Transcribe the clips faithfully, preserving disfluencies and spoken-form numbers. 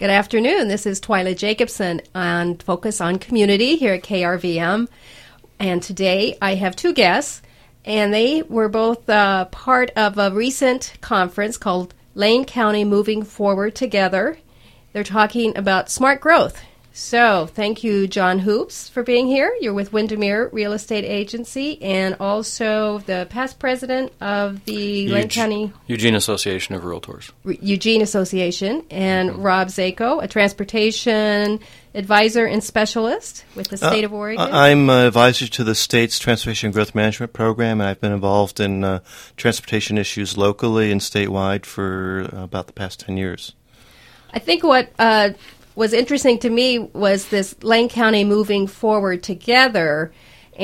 Good afternoon. This is Twyla Jacobson on Focus on Community here at K R V M. And today I have two guests, and they were both uh, part of a recent conference called Lane County Moving Forward Together. They're talking about smart growth. So thank you, John Hoops, for being here. You're with Windermere Real Estate Agency and also the past president of the Eugene, Lane County Eugene Association of Realtors. Eugene Association, and mm-hmm. Rob Zako, a transportation advisor and specialist with the state uh, of Oregon. I'm an advisor to the state's Transportation and Growth Management Program, and I've been involved in uh, transportation issues locally and statewide for uh, about the past ten years. I think what uh, was interesting to me was this Lane County Moving Forward Together,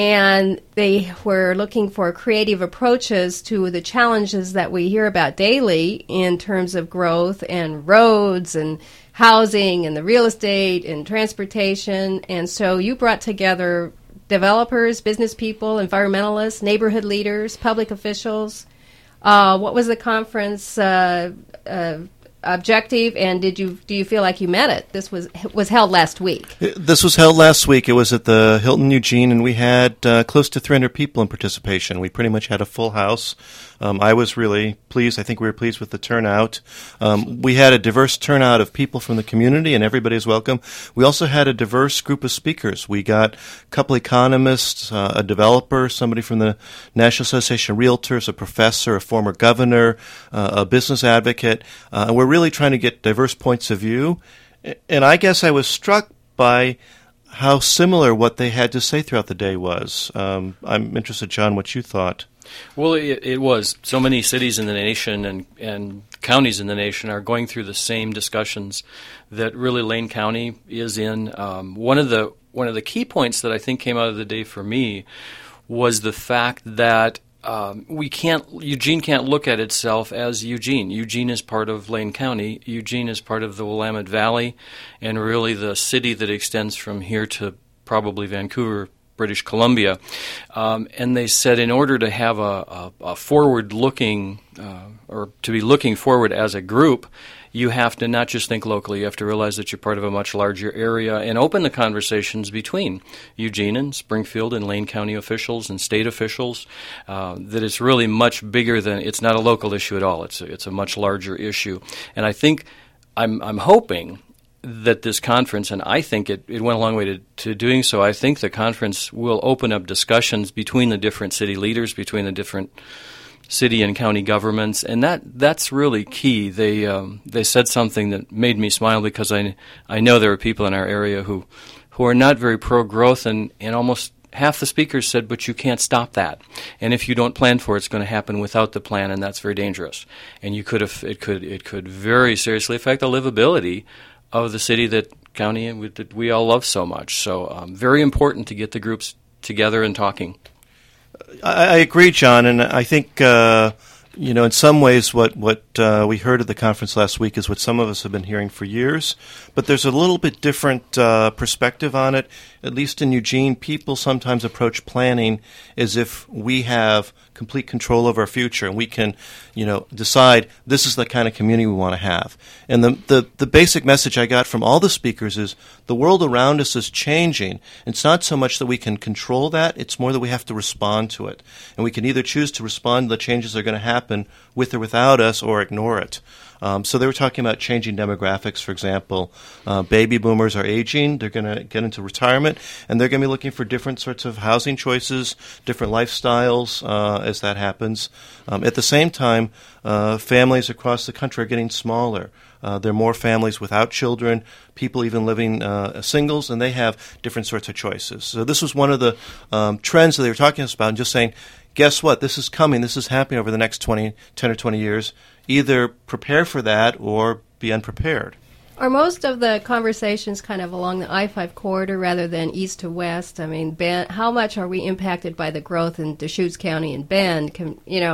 and they were looking for creative approaches to the challenges that we hear about daily in terms of growth and roads and housing and the real estate and transportation. And so you brought together developers, business people, environmentalists, neighborhood leaders, public officials. Uh, what was the conference uh, uh objective, and did you do you feel like you met it? This was was held last week. This was held last week. It was at the Hilton Eugene, and we had uh, close to three hundred people in participation. We pretty much had a full house. Um, I was really pleased. I think we were pleased with the turnout. Um, we had a diverse turnout of people from the community, and everybody is welcome. We also had a diverse group of speakers. We got a couple economists, uh, a developer, somebody from the National Association of Realtors, a professor, a former governor, uh, a business advocate, uh, and we're really trying to get diverse points of view. And I guess I was struck by how similar what they had to say throughout the day was. Um, I'm interested, John, what you thought. Well, it, it was. So many cities in the nation and, and counties in the nation are going through the same discussions that really Lane County is in. Um, one of the one of the key points that I think came out of the day for me was the fact that um, we can't Eugene can't look at itself as Eugene. Eugene is part of Lane County. Eugene is part of the Willamette Valley, and really the city that extends from here to probably Vancouver, British Columbia. Um, and they said in order to have a, a, a forward-looking, uh, or to be looking forward as a group, you have to not just think locally, you have to realize that you're part of a much larger area and open the conversations between Eugene and Springfield and Lane County officials and state officials, uh, that it's really much bigger than, it's not a local issue at all, it's a, it's a much larger issue. And I think, I'm, I'm hoping that this conference, and I think it, it went a long way to, to doing so, I think the conference will open up discussions between the different city leaders, between the different city and county governments, and that that's really key. They um, they said something that made me smile because I, I know there are people in our area who, who are not very pro-growth, and, and almost half the speakers said, but you can't stop that. And if you don't plan for it, it's going to happen without the plan, and that's very dangerous. And you could have, it could it could very seriously affect the livability of the city, that county that we all love so much. So um, very important to get the groups together and talking. I, I agree, John, and I think, uh, you know, in some ways what, what uh, we heard at the conference last week is what some of us have been hearing for years, but there's a little bit different uh, perspective on it. At least in Eugene, people sometimes approach planning as if we have complete control of our future, and we can, you know, decide this is the kind of community we want to have. And the, the the basic message I got from all the speakers is the world around us is changing. It's not so much that we can control that, it's more that we have to respond to it. And we can either choose to respond to the changes that are going to happen with or without us, or ignore it. Um, so they were talking about changing demographics, for example. Uh, baby boomers are aging. They're going to get into retirement, and they're going to be looking for different sorts of housing choices, different lifestyles uh, as that happens. Um, at the same time, uh, families across the country are getting smaller. Uh, there are more families without children, people even living uh, singles, and they have different sorts of choices. So this was one of the um, trends that they were talking to us about, and just saying, guess what? This is coming. This is happening over the next twenty, ten or twenty years. Either prepare for that or be unprepared. Are most of the conversations kind of along the I five corridor rather than east to west? I mean, Bend, how much are we impacted by the growth in Deschutes County and Bend? Can, you know,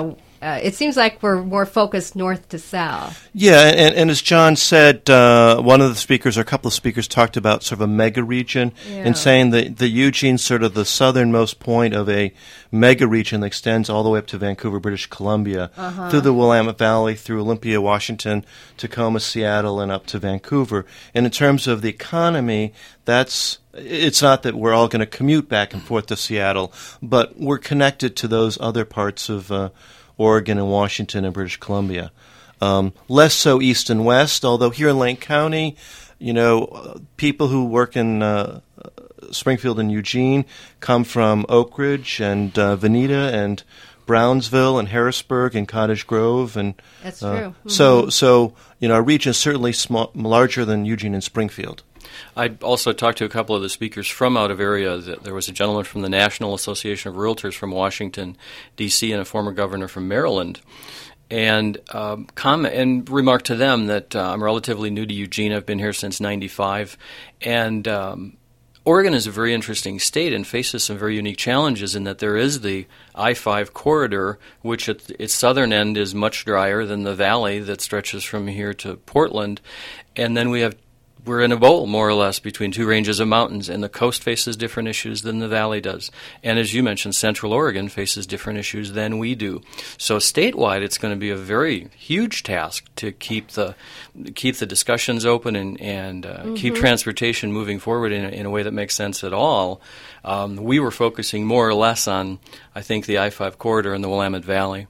uh, it seems like we're more focused north to south. Yeah, and, and as John said, uh, one of the speakers or a couple of speakers talked about sort of a mega region Yeah. and saying that the Eugene's sort of the southernmost point of a mega region that extends all the way up to Vancouver, British Columbia, Uh-huh. through the Willamette Valley, through Olympia, Washington, Tacoma, Seattle, and up to Vancouver. And in terms of the economy, that's it's not that we're all going to commute back and forth to Seattle, but we're connected to those other parts of uh, Oregon and Washington and British Columbia. Um, less so east and west, although here in Lane County, you know, uh, people who work in uh, Springfield and Eugene come from Oak Ridge and uh, Veneta and Brownsville and Harrisburg and Cottage Grove, and That's uh, true. Mm-hmm. So, so you know, our region is certainly small, larger than Eugene and Springfield. I also talked to a couple of the speakers from out of area. There was a gentleman from the National Association of Realtors from Washington, D C, and a former governor from Maryland. And um, comment and remarked to them that uh, I'm relatively new to Eugene. I've been here since ninety-five, and um, Oregon is a very interesting state and faces some very unique challenges in that there is the I five corridor, which at its southern end is much drier than the valley that stretches from here to Portland, and then we have we're in a bowl, more or less, between two ranges of mountains, and the coast faces different issues than the valley does. And as you mentioned, Central Oregon faces different issues than we do. So statewide, it's going to be a very huge task to keep the keep the discussions open and, and uh, mm-hmm. keep transportation moving forward in a, in a way that makes sense at all. Um, we were focusing more or less on, I think, the I five corridor in the Willamette Valley.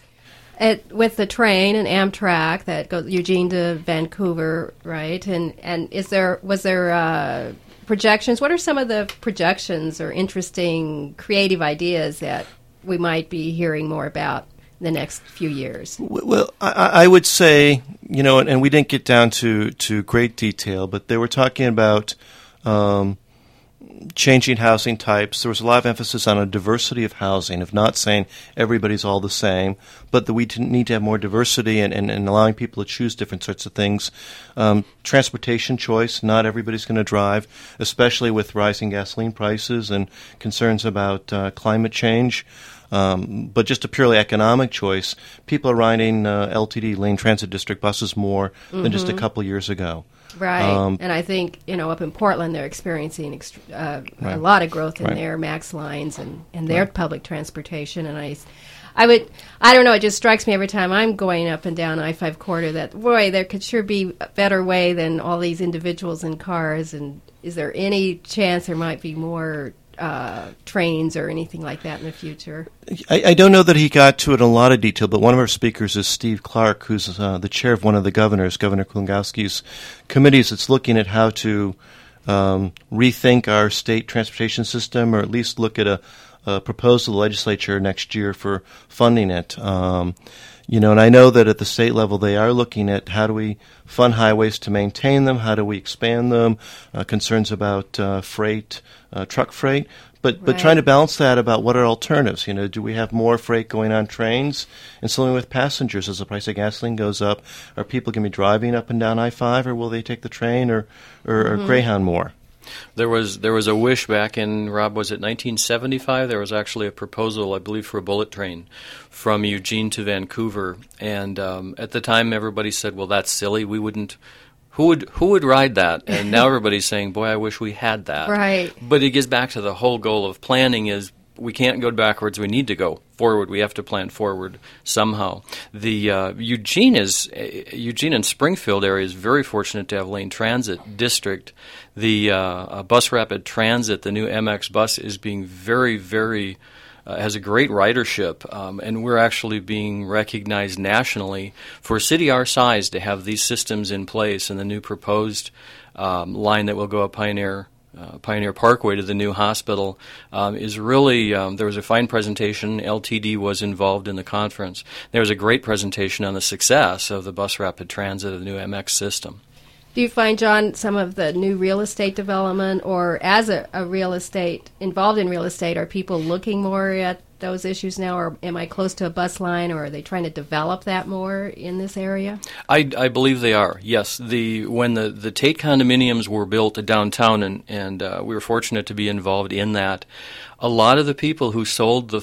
It, with the train and Amtrak that goes Eugene to Vancouver, right? And and is there was there uh, projections? What are some of the projections or interesting creative ideas that we might be hearing more about in the next few years? Well, I, I would say, you know, and, and we didn't get down to, to great detail, but they were talking about um, changing housing types. There was a lot of emphasis on a diversity of housing, of not saying everybody's all the same, but that we need to have more diversity and, and, and allowing people to choose different sorts of things. Um, transportation choice, not everybody's going to drive, especially with rising gasoline prices and concerns about uh, climate change. Um, but just a purely economic choice, people are riding uh, L T D, Lane Transit District buses more mm-hmm. than just a couple years ago. Right, um, and I think, you know, up in Portland, they're experiencing ext- uh, right. a lot of growth in right. their MAX lines and, and their right. public transportation. And I, I would, I don't know, it just strikes me every time I'm going up and down I five corridor that, boy, there could sure be a better way than all these individuals in cars. And is there any chance there might be more uh, trains or anything like that in the future? I, I don't know that he got to it in a lot of detail, but one of our speakers is Steve Clark, who's uh, the chair of one of the governors, Governor Kulongoski's committees that's looking at how to um, rethink our state transportation system, or at least look at a, a proposal to the legislature next year for funding it. Um, you know, and I know that at the state level they are looking at how do we fund highways to maintain them, how do we expand them, uh, concerns about uh, freight, uh, truck freight. But but right. trying to balance that about what are alternatives. You know, do we have more freight going on trains and something with passengers as the price of gasoline goes up? Are people going to be driving up and down I five, or will they take the train or, or, mm-hmm. or Greyhound more? There was there was a wish back in, Rob, was it nineteen seventy-five? There was actually a proposal, I believe, for a bullet train from Eugene to Vancouver. And um, at the time, everybody said, well, that's silly. We wouldn't. Who would who would ride that? And now everybody's saying, boy, I wish we had that. Right. But it gets back to the whole goal of planning is we can't go backwards. We need to go forward. We have to plan forward somehow. The uh, Eugene is uh, Eugene and Springfield area is very fortunate to have Lane Transit District. The uh, uh, Bus Rapid Transit, the new M X bus, is being very, very Uh, has a great ridership, um, and we're actually being recognized nationally for a city our size to have these systems in place. And the new proposed um, line that will go up Pioneer uh, Pioneer Parkway to the new hospital um, is really, um, there was a fine presentation. L T D was involved in the conference. There was a great presentation on the success of the Bus Rapid Transit of the new M X system. Do you find, John, some of the new real estate development, or as a, a real estate, involved in real estate, are people looking more at those issues now, or am I close to a bus line, or are they trying to develop that more in this area? I, I believe they are, yes. The When the, the Tate condominiums were built downtown, and, and uh, we were fortunate to be involved in that, a lot of the people who sold the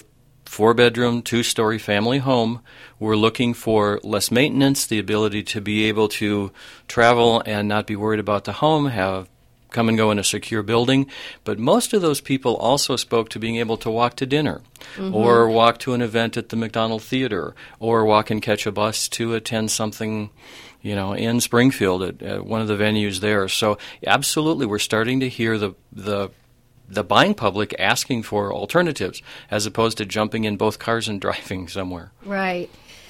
four-bedroom, two-story family home. We're looking for less maintenance, the ability to be able to travel and not be worried about the home, have come and go in a secure building. But most of those people also spoke to being able to walk to dinner mm-hmm. or walk to an event at the McDonald Theater or walk and catch a bus to attend something, you know, in Springfield at, at one of the venues there. So absolutely, we're starting to hear the the the buying public asking for alternatives as opposed to jumping in both cars and driving somewhere. Right.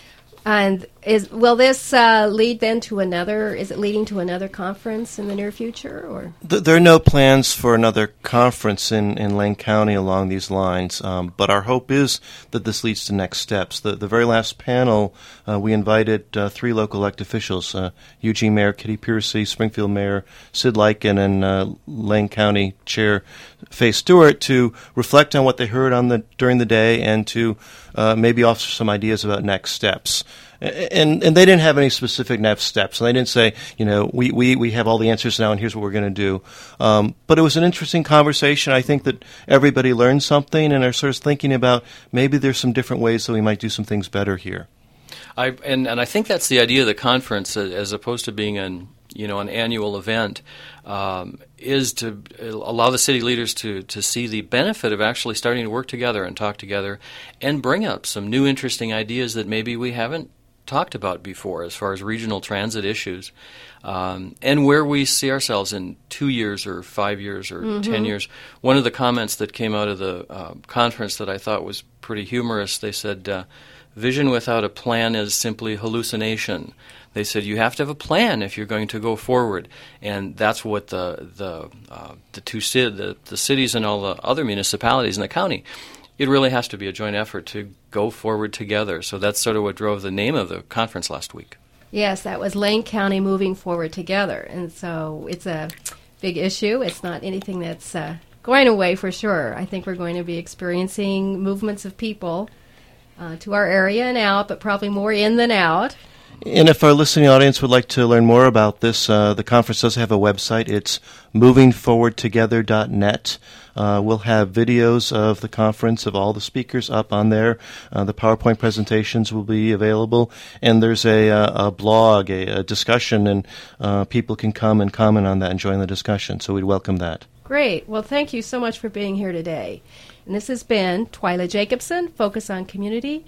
And is will this uh, lead then to another? Is it leading to another conference in the near future, or there are no plans for another conference in, in Lane County along these lines? Um, but our hope is that this leads to next steps. The the very last panel, uh, we invited uh, three local elected officials: uh, Eugene Mayor Kitty Piercy, Springfield Mayor Sid Lykin, and uh, Lane County Chair Faye Stewart, to reflect on what they heard on the during the day and to uh, maybe offer some ideas about next steps. And and they didn't have any specific next steps. And they didn't say, you know, we, we, we have all the answers now and here's what we're going to do. Um, but it was an interesting conversation. I think that everybody learned something and are sort of thinking about maybe there's some different ways that we might do some things better here. I and, and I think that's the idea of the conference, as opposed to being an you know an annual event, um, is to allow the city leaders to, to see the benefit of actually starting to work together and talk together and bring up some new interesting ideas that maybe we haven't talked about before as far as regional transit issues, um, and where we see ourselves in two years or five years or mm-hmm. ten years. One of the comments that came out of the uh, conference that I thought was pretty humorous, they said, uh, vision without a plan is simply hallucination. They said you have to have a plan if you're going to go forward, and that's what the the uh, the two ci- the, the cities and all the other municipalities in the county. It really has to be a joint effort to go forward together. So that's sort of what drove the name of the conference last week. Yes, that was Lane County moving forward together, and so it's a big issue. It's not anything that's uh, going away for sure. I think we're going to be experiencing movements of people uh, to our area and out, but probably more in than out. And if our listening audience would like to learn more about this, uh, the conference does have a website. It's moving forward together dot net. Uh, we'll have videos of the conference, of all the speakers up on there. Uh, the PowerPoint presentations will be available. And there's a, a, a blog, a, a discussion, and uh, people can come and comment on that and join the discussion. So we'd welcome that. Great. Well, thank you so much for being here today. And this has been Twyla Jacobson, Focus on Community,